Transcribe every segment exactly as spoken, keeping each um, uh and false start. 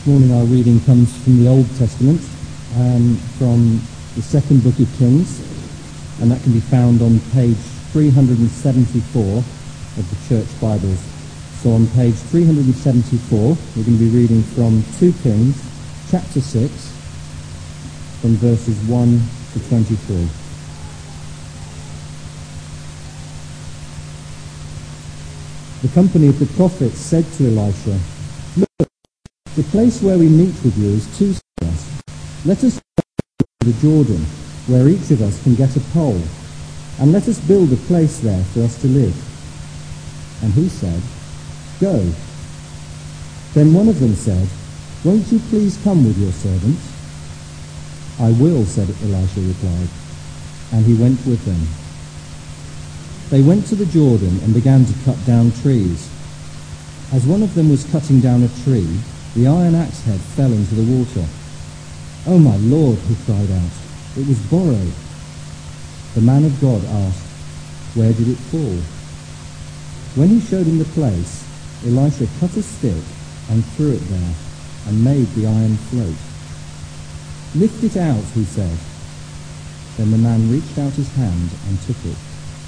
This morning our reading comes from the Old Testament, um, from the second book of Kings, and that can be found on page three hundred seventy-four of the Church Bibles. So on page three hundred seventy-four, we're going to be reading from two Kings, chapter six, from verses one to twenty-three. The company of the prophets said to Elisha, "Look, the place where we meet with you is too scarce. Let us go to the Jordan, where each of us can get a pole, and let us build a place there for us to live." And he said, "Go." Then one of them said, "Won't you please come with your servants?" "I will," said Elisha replied, and he went with them. They went to the Jordan and began to cut down trees. As one of them was cutting down a tree, the iron axe head fell into the water. "Oh, my Lord," he cried out, "it was borrowed." The man of God asked, "Where did it fall?" When he showed him the place, Elisha cut a stick and threw it there, and made the iron float. "Lift it out," he said. Then the man reached out his hand and took it.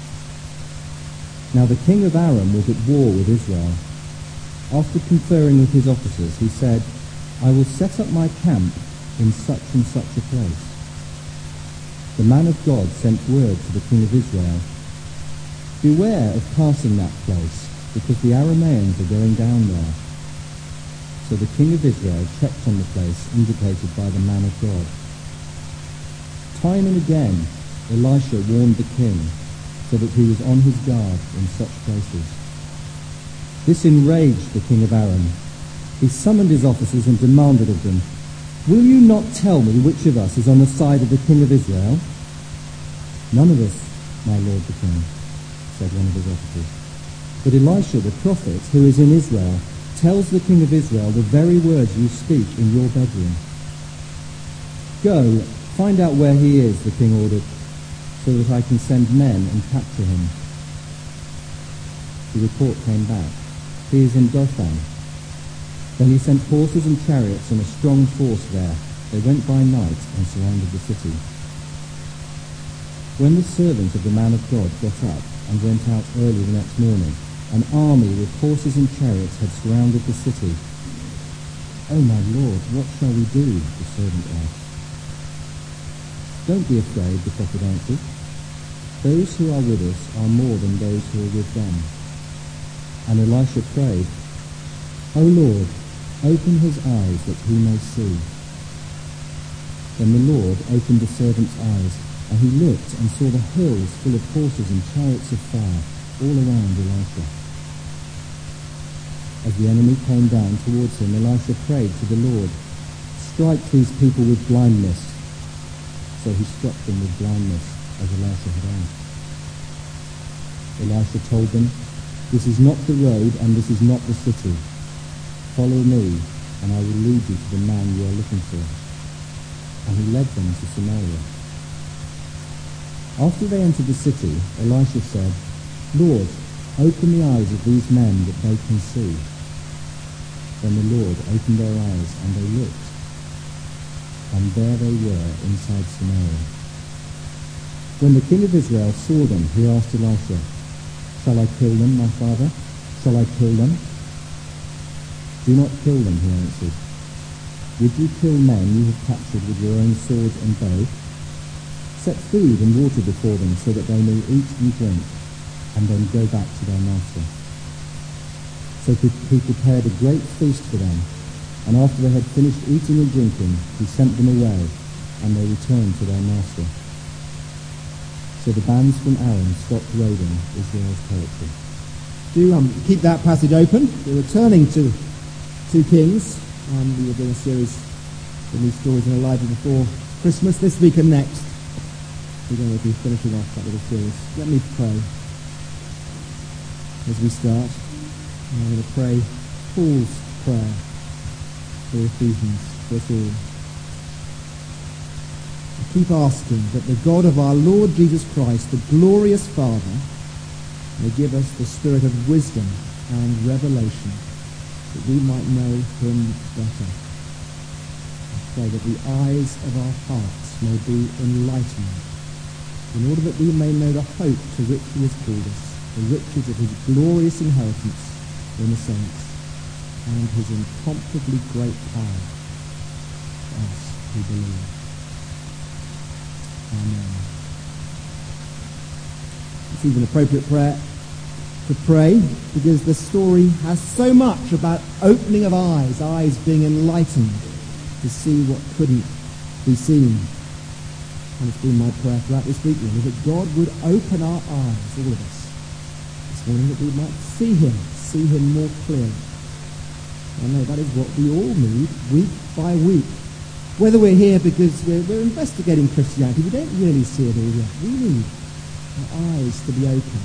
Now the king of Aram was at war with Israel. After conferring with his officers, he said, "I will set up my camp in such and such a place." The man of God sent word to the king of Israel, "Beware of passing that place, because the Arameans are going down there." So the king of Israel checked on the place indicated by the man of God. Time and again, Elisha warned the king, so that he was on his guard in such places. This enraged the king of Aram. He summoned his officers and demanded of them, "Will you not tell me which of us is on the side of the king of Israel?" "None of us, my lord the king," said one of his officers. "But Elisha the prophet, who is in Israel, tells the king of Israel the very words you speak in your bedroom." "Go, find out where he is," the king ordered, "so that I can send men and capture him." The report came back, "He is in Dothan." Then he sent horses and chariots and a strong force there. They went by night and surrounded the city. When the servant of the man of God got up and went out early the next morning, an army with horses and chariots had surrounded the city. "Oh, my lord, what shall we do?" the servant asked. "Don't be afraid," the prophet answered. "Those who are with us are more than those who are with them." And Elisha prayed, "O Lord, open his eyes that he may see." Then the Lord opened the servant's eyes, and he looked and saw the hills full of horses and chariots of fire all around Elisha. As the enemy came down towards him, Elisha prayed to the Lord, "Strike these people with blindness." So he struck them with blindness, as Elisha had asked. Elisha told them, "This is not the road, and this is not the city. Follow me, and I will lead you to the man you are looking for." And he led them to Samaria. After they entered the city, Elisha said, "Lord, open the eyes of these men that they can see." Then the Lord opened their eyes, and they looked. And there they were inside Samaria. When the king of Israel saw them, he asked Elisha, "Shall I kill them, my father? Shall I kill them?" "Do not kill them," he answered. "Would you kill men you have captured with your own sword and bow? Set food and water before them so that they may eat and drink, and then go back to their master." So he prepared a great feast for them, and after they had finished eating and drinking, he sent them away, and they returned to their master. So the bands from Aram stopped raiding Israel's territory. Do um, keep that passage open. We're returning to two Kings. Um, we were doing a series of these stories in a library before Christmas. This week and next, we're going to be finishing off that little series. Let me pray as we start. And I'm going to pray Paul's prayer for Ephesians, for us all. I keep asking that the God of our Lord Jesus Christ, the glorious Father, may give us the spirit of wisdom and revelation, that we might know him better. pray that the eyes of our hearts may be enlightened, in order that we may know the hope to which he has called us, the riches of his glorious inheritance in the saints, and his incomparably great power to us who believe. Amen. It's even appropriate prayer to pray because the story has so much about opening of eyes, eyes being enlightened to see what couldn't be seen. And it's been my prayer throughout this week really, that God would open our eyes, all of us, this morning, that we might see him, see him more clearly. I know that is what we all need, week by week. Whether we're here because we're, we're investigating Christianity, we don't really see it all yet. We need our eyes to be open.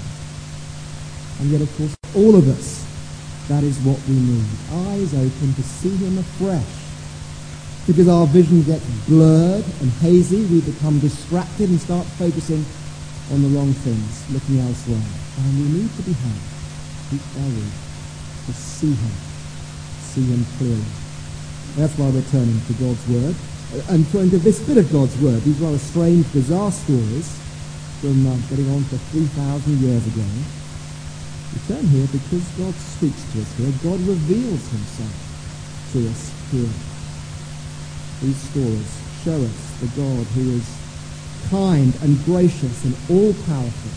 And yet, of course, all of us, that is what we need. Eyes open to see him afresh. Because our vision gets blurred and hazy, we become distracted and start focusing on the wrong things, looking elsewhere. And we need to be helped, week by week, to see him, see him clearly. That's why we're turning to God's Word, and turning to this bit of God's Word, these rather strange, bizarre stories from uh, getting on for three thousand years ago. We turn here because God speaks to us here. God reveals himself to us here. These stories show us the God who is kind and gracious and all-powerful.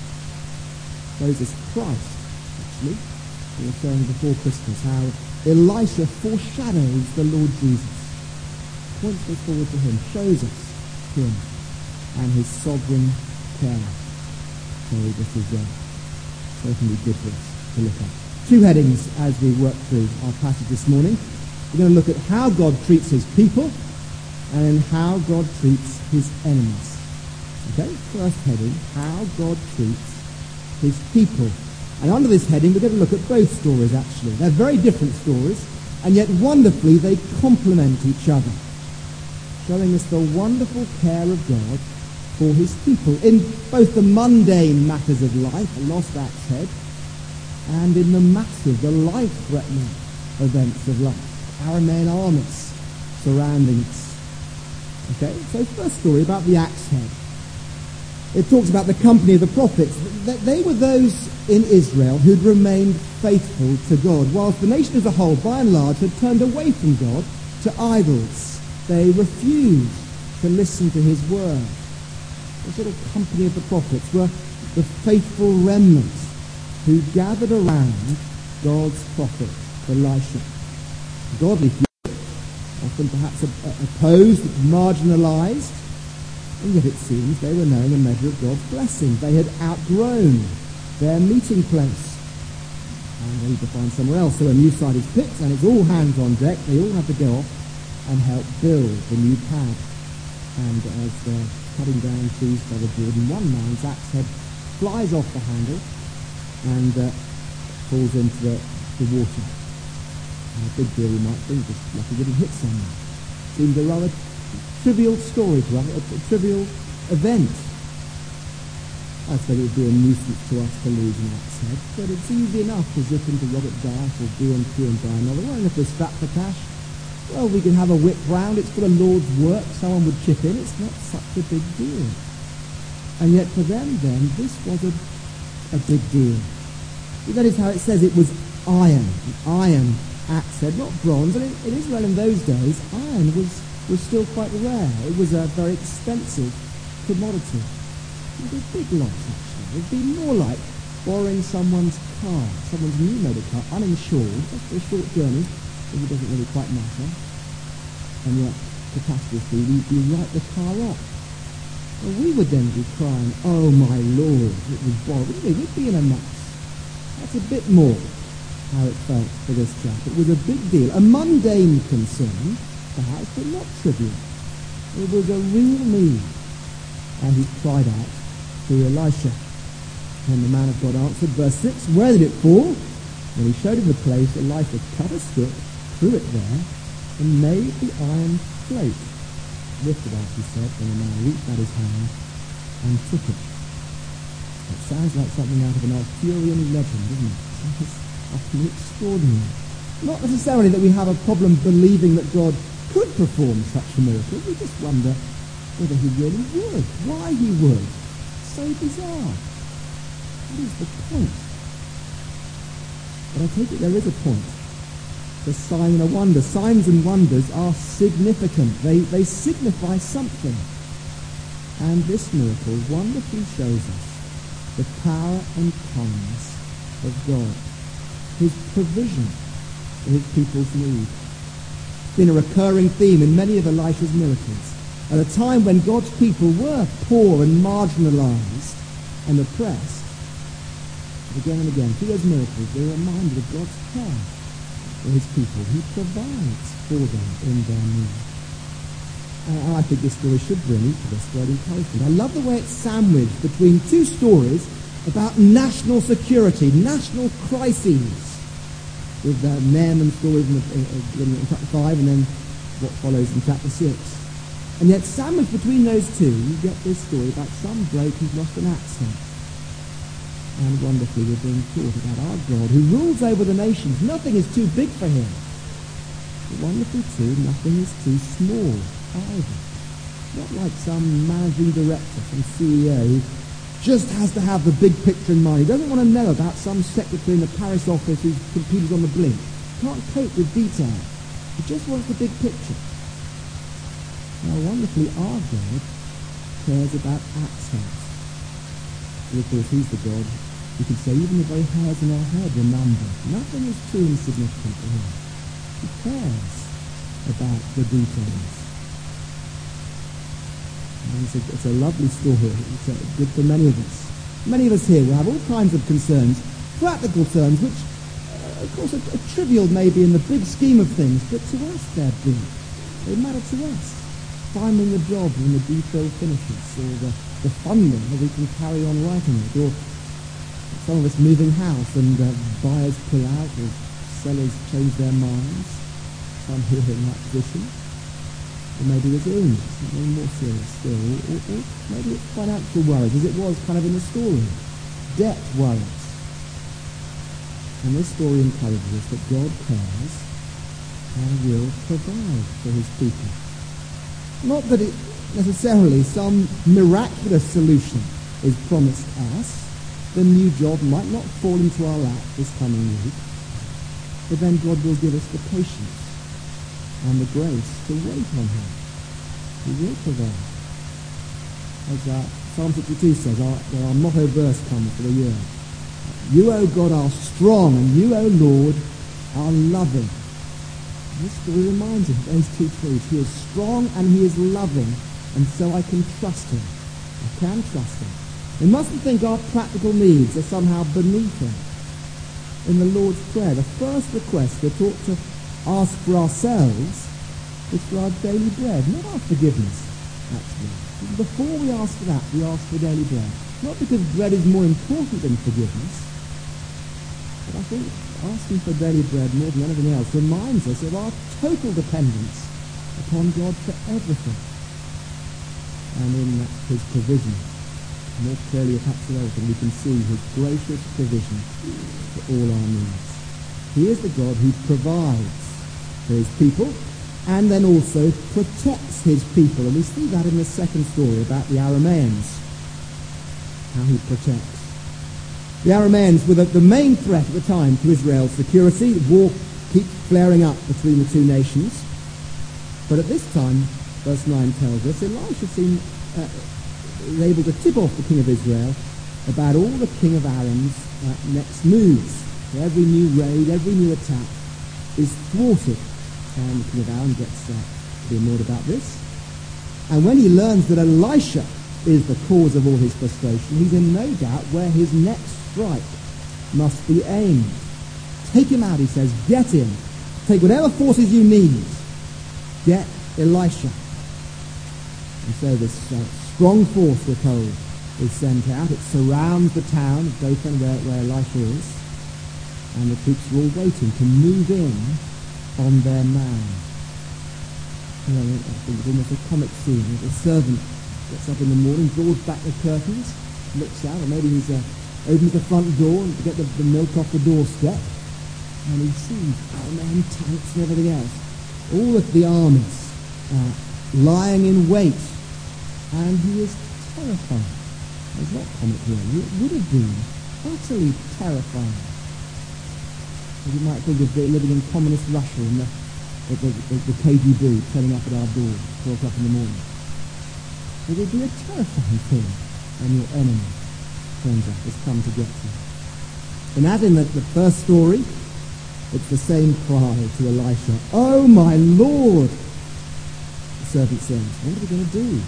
Shows us Christ, actually. We were saying before Christmas how Elisha foreshadows the Lord Jesus. Points us forward to him, shows us him and his sovereign care. So this is uh, certainly good for us to look at. Two headings as we work through our passage this morning. We're going to look at how God treats his people and how God treats his enemies. Okay, first heading, how God treats his people. And under this heading, we're going to look at both stories, actually. They're very different stories, and yet wonderfully they complement each other, showing us the wonderful care of God for his people in both the mundane matters of life, a lost axe head, and in the massive, the life-threatening events of life, Aramean armies surrounding us. Okay, so first story about the axe head. It talks about the company of the prophets. They were those in Israel who'd remained faithful to God, whilst the nation as a whole, by and large, had turned away from God to idols. They refused to listen to his word. This little company of the prophets were the faithful remnant who gathered around God's prophet, Elisha. Godly few, often perhaps opposed, marginalized, and yet it seems they were knowing a measure of God's blessing. They had outgrown their meeting place, and they need to find somewhere else. So a new site is picked, and it's all hands on deck. They all have to go off and help build the new pad. And as they're cutting down trees by the Jordan, one man's axe head flies off the handle and uh, falls into the, the water. And a big deal, you might think, just like he didn't hit someone. Seems a rather trivial story to us, a, a trivial event. I suppose it would be a nuisance to us to lose an axe head, but it's easy enough to zip into Robert Darth or B and Q and buy another one. And if we're strapped for cash, well, we can have a whip round. It's for the Lord's work. Someone would chip in. It's not such a big deal. And yet for them then, this was a, a big deal. That is how it says it was iron, an iron axe head, not bronze. And in, in Israel in those days, iron was, was still quite rare. It was a very expensive commodity. It was a big loss, actually. It would be more like borrowing someone's car, someone's new motor car, uninsured, just for a short journey, because it doesn't really quite matter. And yet, catastrophe, we, we write the car off. Well, we would then be crying, oh my Lord, it was borrowed. We'd be in a mess. That's a bit more how it felt for this chap. It was a big deal, a mundane concern, perhaps, but not trivial. It was a real need. And he cried out to Elisha. And the man of God answered, verse six, where did it fall? When he showed him the place, Elisha cut a stick, threw it there, and made the iron float. Lift it up, he said, when the man reached out his hand and took it. It sounds like something out of an Arthurian legend, doesn't it? It's utterly extraordinary. Not necessarily that we have a problem believing that God could perform such a miracle, we just wonder whether he really would, why he would. So bizarre. What is the point? But I take it there is a point. The sign and a wonder. Signs and wonders are significant. They, they signify something. And this miracle wonderfully shows us the power and kindness of God, his provision for his people's need. It's been a recurring theme in many of Elisha's miracles. At a time when God's people were poor and marginalized and oppressed, again and again, through those miracles, they're reminded of God's care for his people. He provides for them in their need. And I think this story should bring each of us great encouragement. I love the way it's sandwiched between two stories about national security, national crises, with uh, Naaman's story in, in, in chapter five and then what follows in chapter six. And yet sandwiched between those two, you get this story about some bloke who's lost an accent. And wonderfully we're being taught about our God who rules over the nations. Nothing is too big for him. But wonderfully too, nothing is too small either. Not like some managing director, some C E O who just has to have the big picture in mind. He doesn't want to know about some secretary in the Paris office whose computer's on the blink. Can't cope with detail. He just wants the big picture. Now wonderfully our God cares about accents. And of course he's the God who can say even the very hairs in our head are numbered. Nothing is too insignificant for him. He cares about the details. And it's, a, it's a lovely story. It's uh, good for many of us. Many of us here will have all kinds of concerns, practical concerns, which uh, of course are, are trivial maybe in the big scheme of things, but to us they're big. They matter to us. Finding the job when the detail finishes, or the, the funding that we can carry on writing it, or some of us moving house and uh, buyers pull out, or sellers change their minds, some here in that position, or maybe there's illness, something more serious still, or, or, or maybe it's financial worries, as it was kind of in the story, debt worries. And this story encourages us that God cares and will provide for his people. Not that it necessarily some miraculous solution is promised us. The new job might not fall into our lap this coming week, but then God will give us the patience and the grace to wait on him. He will provide. As uh, Psalm sixty-two says, our, our motto verse comes for the year. You, O God, are strong, and you, O Lord, are loving. This story reminds us of those two truths. He is strong and he is loving, and so I can trust him. I can trust him. We mustn't think our practical needs are somehow beneath him. In the Lord's Prayer, the first request we're taught to ask for ourselves is for our daily bread, not our forgiveness, actually. Before we ask for that, we ask for daily bread. Not because bread is more important than forgiveness, but I think asking for daily bread more than anything else reminds us of our total dependence upon God for everything. And in his provision, more clearly perhaps than everything, we can see his gracious provision for all our needs. He is the God who provides for his people and then also protects his people. And we see that in the second story about the Arameans, how he protects. The Arameans were the, the main threat at the time to Israel's security. The war keeps flaring up between the two nations. But at this time, verse nine tells us, Elisha seemed uh, able to tip off the king of Israel about all the king of Aram's uh, next moves. So every new raid, every new attack is thwarted. And the king of Aram gets uh, to be annoyed about this. And when he learns that Elisha is the cause of all his frustration, he's in no doubt where his next strike must be aimed. Take him out, he says. Get him. Take whatever forces you need. Get Elisha. And so this uh, strong force, we're told, is sent out. It surrounds the town of Dothan where, where Elisha is. And the troops are all waiting to move in on their man. You know, I think it's almost a comic scene. The servant gets up in the morning, draws back the curtains, looks out, or maybe he's uh, opens the front door to get the, the milk off the doorstep, and he sees Aramean tanks and everything else. All of the armies uh, lying in wait, and he is terrified. There's not comic here. It would have been utterly terrifying. As you might think of living in communist Russia and the, the, the, the K G B turning up at our door at four o'clock in the morning. It would be a terrifying thing when your enemy turns up, has come to get you. And as in the, the first story, it's the same cry to Elisha. Oh my Lord! The servant says, what are we going to do?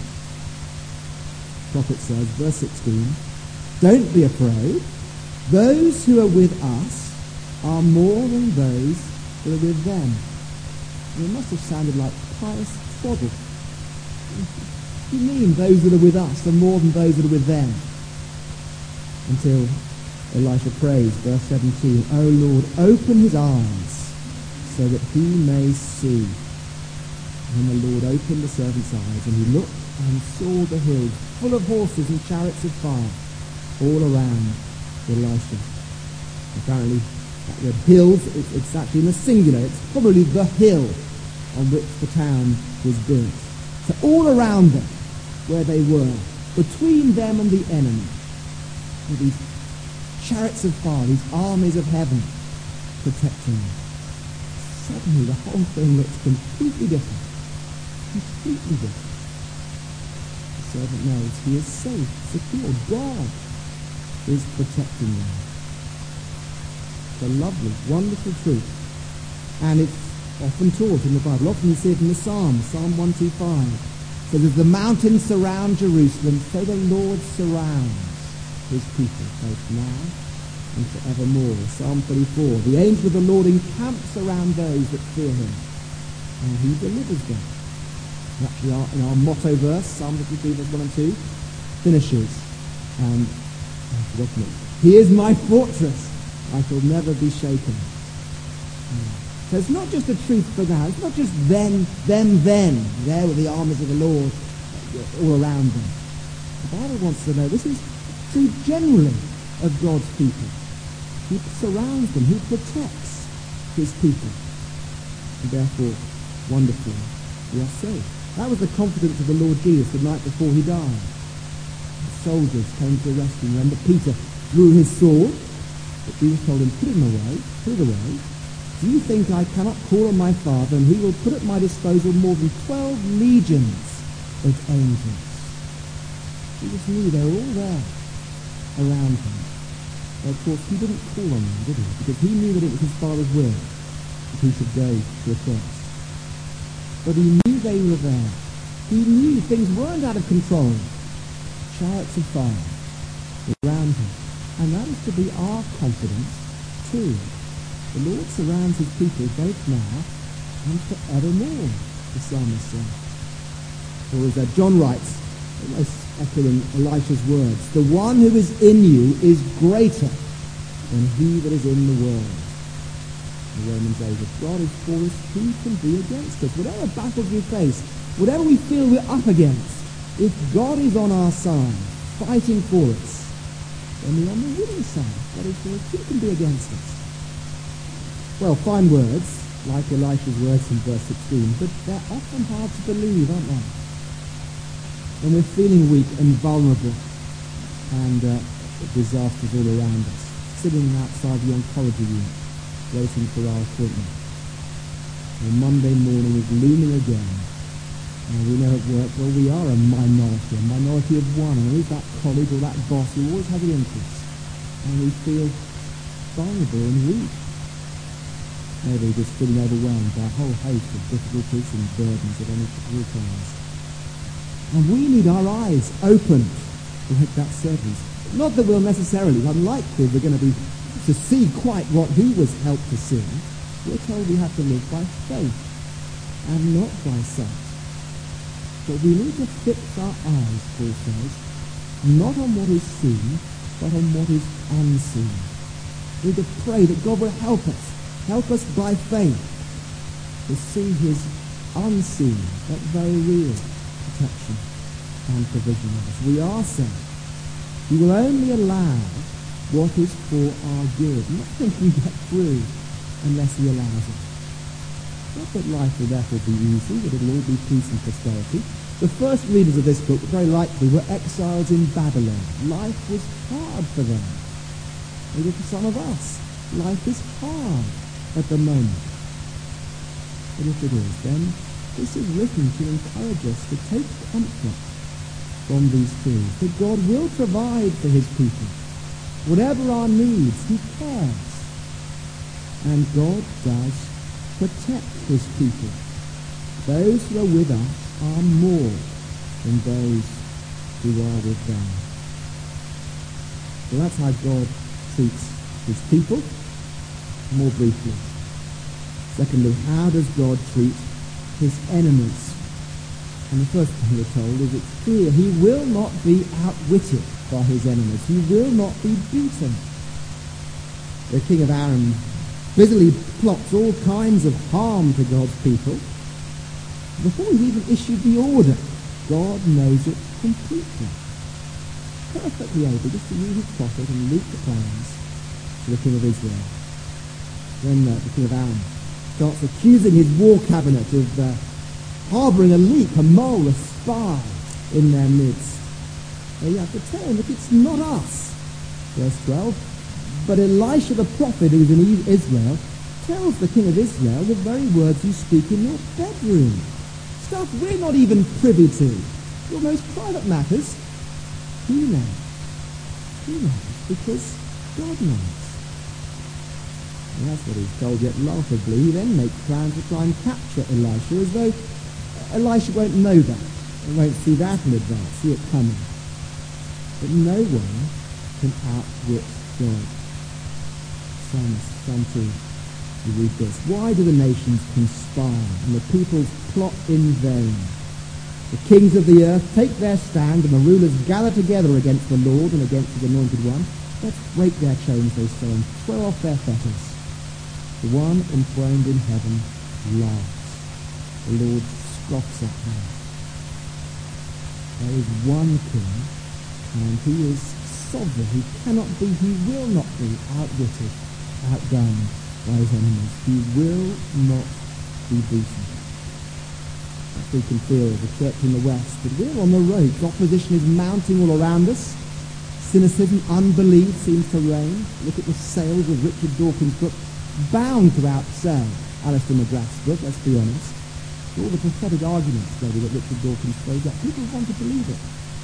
The prophet says, verse sixteen, don't be afraid. Those who are with us are more than those who are with them. And it must have sounded like pious twaddle. What do you mean those that are with us are more than those that are with them? Until Elisha prays, verse seventeen, O Lord, open his eyes so that he may see. And the Lord opened the servant's eyes, and he looked and saw the hills full of horses and chariots of fire all around Elisha. Apparently, that word hills, it, it's actually in the singular. It's probably the hill on which the town was built. So all around them, where they were, between them and the enemy, were these chariots of fire, these armies of heaven protecting them. Suddenly the whole thing looks completely different. Completely different. The servant knows he is safe, secure. God is protecting them. It's a lovely, wonderful truth. And it's often taught in the Bible. Often you see it in the Psalms, Psalm one twenty-five. So as the mountains surround Jerusalem, so the Lord surrounds his people, both now and forevermore. Psalm thirty-four. The angel of the Lord encamps around those that fear him, and he delivers them. And actually, our, in our motto verse, Psalm fifty-three, verse one and two, finishes, and I've forgotten it. He is my fortress. I shall never be shaken. So it's not just a truth for now. It's not just then, them, then. There were the armies of the Lord all around them. The Bible wants to know this is true generally of God's people. He surrounds them. He protects his people. And therefore, wonderfully, we are safe. That was the confidence of the Lord Jesus the night before he died. The soldiers came to arrest him. Remember, Peter drew his sword. But Jesus told him, put it away, put it away. Do you think I cannot call on my Father, and he will put at my disposal more than twelve legions of angels? Jesus knew they were all there around him. But of course, he didn't call on them, did he? Because he knew that it was his Father's will that he should go to a cross. But he knew they were there. He knew things weren't out of control. Chariots of fire around him. And that is to be our confidence too. The Lord surrounds his people both now and forevermore, the psalmist says. Or as uh, John writes, almost echoing Elisha's words, the one who is in you is greater than he that is in the world. The Romans eight, if God is for us, who can be against us? Whatever battles we face, whatever we feel we're up against, if God is on our side, fighting for us, then we're on the winning side. God is for us, who can be against us? Well, fine words, like Elisha's words in verse sixteen, but they're often hard to believe, aren't they? When we're feeling weak and vulnerable and uh, disasters all around us, sitting outside the oncology unit, waiting for our appointment. And Monday morning is looming again. And we know at work, well, we are a minority, a minority of one, and there is that colleague or that boss who always has an interest. And we feel vulnerable and weak. Maybe just feeling overwhelmed by a whole host of difficulties and burdens at any particular times. And we need our eyes opened like that servant. Not that we'll necessarily, unlikely we're going to be to see quite what he was helped to see. We're told we have to live by faith and not by sight. But we need to fix our eyes, Paul says, not on what is seen, but on what is unseen. We need to pray that God will help us, help us by faith to see his unseen, but very real protection and provision of us. We are saved. He will only allow what is for our good. Nothing can get through unless he allows it. Not that life will therefore be easy, that it will all be peace and prosperity. The first readers of this book very likely were exiles in Babylon. Life was hard for them. Maybe for some of us, life is hard at the moment. But if it is, then this is written to encourage us to take comfort from these truths, that God will provide for his people. Whatever our needs, he cares. And God does protect his people. Those who are with us are more than those who are with them. So that's how God treats his people, more briefly. Secondly, how does God treat his enemies? And the first thing we're told is it's clear he will not be outwitted by his enemies. He will not be beaten. The king of Aram busily plots all kinds of harm to God's people. Before he's even issued the order, God knows it completely. Perfectly able just to use his prophet and leak the plans to the king of Israel. Then uh, the king of Aram starts accusing his war cabinet of uh, harbouring a leak, a mole, a spy in their midst. And you have to tell him that it's not us. Verse twelve. But Elisha the prophet, who is in Israel, tells the king of Israel the very words you speak in your bedroom. Stuff we're not even privy to. Your most private matters. He knows. He knows because God knows. And that's what he's told, yet laughably he then makes plans to try and capture Elisha, as though Elisha won't know that. He won't see that in advance, see it coming. But no one can outwit God. Psalms, Psalm two, you read this. Why do the nations conspire and the peoples plot in vain? The kings of the earth take their stand and the rulers gather together against the Lord and against his anointed one. Let's break their chains, they say, and throw off their fetters. The one enthroned in heaven laughs. The Lord scoffs at them. There is one king, and he is sovereign. He cannot be, he will not be outwitted, outdone by his enemies. He will not be beaten. As we can feel the church in the West, but we're on the road. Opposition is mounting all around us. Cynicism, unbelief seems to reign. Look at the sales of Richard Dawkins' book, bound to outsell Alistair McGrath's book, let's be honest. All the prophetic arguments maybe that Richard Dawkins throws up, people want to believe it.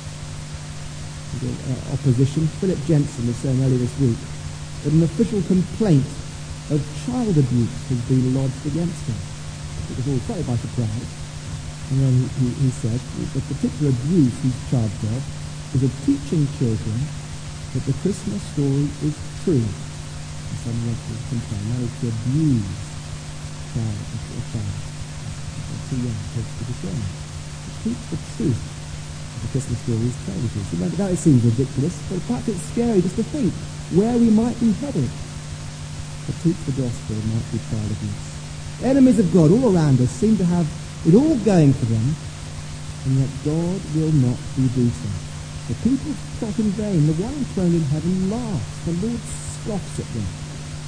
The, uh, opposition, Philip Jensen was saying earlier this week that an official complaint of child abuse has been lodged against him. It was all taken by surprise. And then he, he, he said the particular abuse he's charged of is of teaching children that the Christmas story is true. And someone wants to complain, that is to abuse a child, a child. Too young to, to discern. To teach the truth of the Christmas story is true. So that, that seems ridiculous, but perhaps it's scary just to think where we might be headed. To teach the gospel might be child abuse. Enemies of God all around us seem to have it all going for them, and yet God will not be beaten. The people plot in vain. The one enthroned in heaven laughs. The Lord scoffs at them.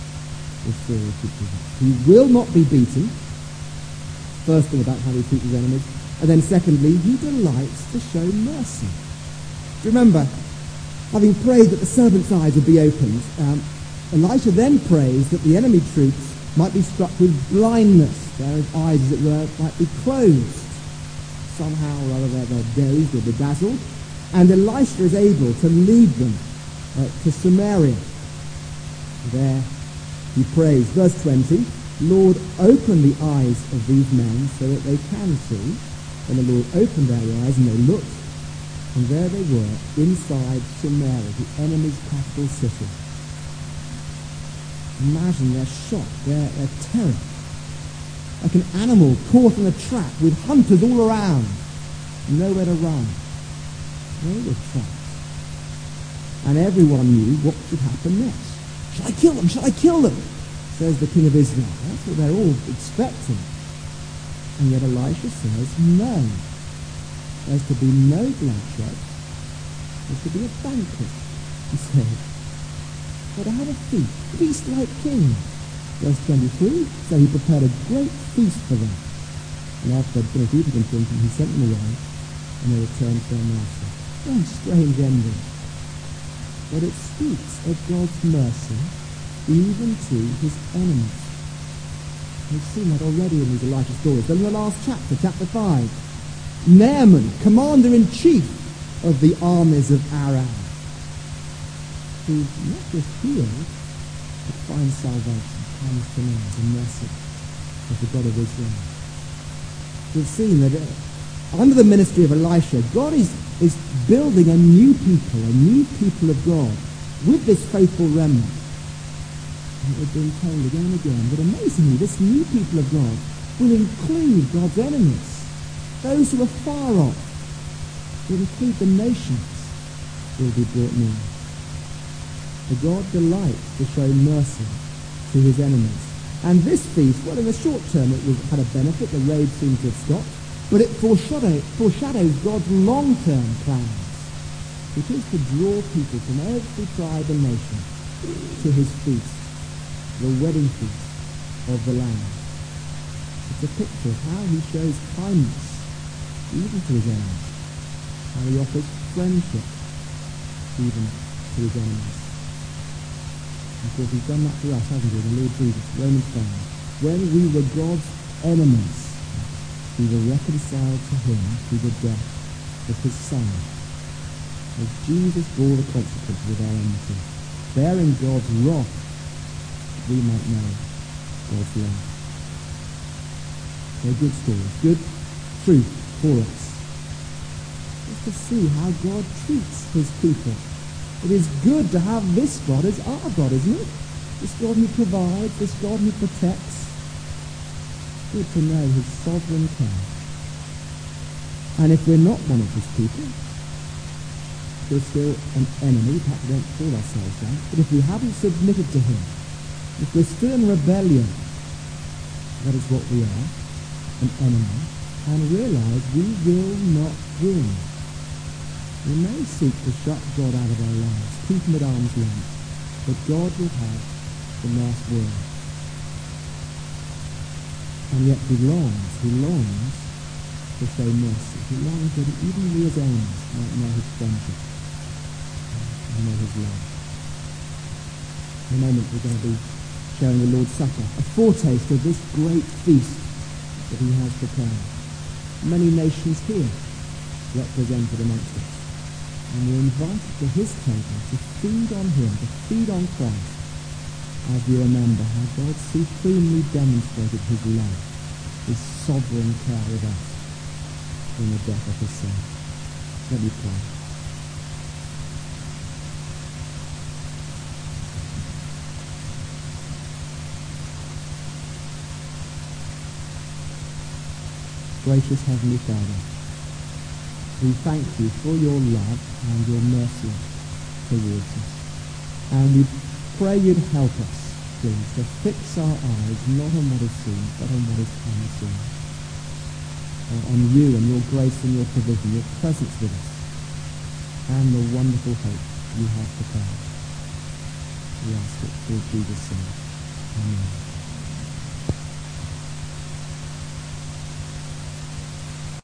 He will not be beaten. First thing about how he treats his enemies. And then secondly, he delights to show mercy. Remember, having prayed that the servants' eyes would be opened, um, Elisha then prays that the enemy troops might be struck with blindness. Their eyes, as it were, might be closed. Somehow or other they're, they're dazed or bedazzled. And Elisha is able to lead them uh, to Samaria. There he prays. Verse twenty, Lord, open the eyes of these men so that they can see. And the Lord opened their eyes and they looked. And there they were, inside Samaria, the enemy's capital city. Imagine their shock, their, their terror. Like an animal caught in a trap with hunters all around. Nowhere to run. They were trapped. And everyone knew what should happen next. Shall I kill them? Shall I kill them? Says the king of Israel. That's what they're all expecting. And yet Elisha says, no. There's to be no bloodshed. There's to be a banquet, he says. But to have a feast, feast like kings. Verse twenty-three, so he prepared a great feast for them. And after they'd finished eating and drinking, he sent them away, and they returned to their master. Very strange ending. But it speaks of God's mercy even to his enemies. We've seen that already in these Elisha stories. Then in the last chapter, chapter five, Naaman, commander-in-chief of the armies of Aram, who not just healed, but finds salvation, comes to know the mercy of the God of Israel. We've seen that uh, under the ministry of Elisha, God is, is building a new people, a new people of God, with this faithful remnant. And we're being told again and again that amazingly, this new people of God will include God's enemies, those who are far off, will include the nations who will be brought near. For God delights to show mercy to his enemies. And this feast, well, in the short term it was, had a benefit. The raid seemed to have stopped. But it foreshadow, foreshadows God's long-term plans, which is to draw people from every tribe and nation to his feast, the wedding feast of the Lamb. It's a picture of how he shows kindness even to his enemies, how he offers friendship even to his enemies. Of course, he's done that for us, hasn't he? The Lord Jesus, Romans five. When we were God's enemies, we were reconciled to him through the death of his Son. As Jesus bore the consequences of our enmity, bearing God's wrath, we might know God's love. They're good stories, good truth for us. Just to see how God treats his people. It is good to have this God as our God, isn't it? This God who provides, this God who protects. Good to know his sovereign care. And if we're not one of his people, we're still an enemy, perhaps we don't call ourselves that, but if we haven't submitted to him, if we're still in rebellion, that is what we are, an enemy, and realize we will not win. We may seek to shut God out of our lives, keep him at arm's length, but God will have the last word. And yet he longs, he longs to show mercy. He longs that even we as enemies might know his friendship and know his love. In a moment we're going to be sharing the Lord's Supper, a foretaste of this great feast that he has prepared. Many nations here represented amongst us. And we're invited to his table to feed on him, to feed on Christ, as we remember how God supremely demonstrated his love, his sovereign care of us in the death of his Son. Let me pray. Gracious Heavenly Father, we thank you for your love and your mercy towards us. And we pray you'd help us, please, to fix our eyes not on what is seen, but on what is unseen. Uh, on you and your grace and your provision, your presence with us, and the wonderful hope you have prepared. We ask it through Jesus' name. Amen.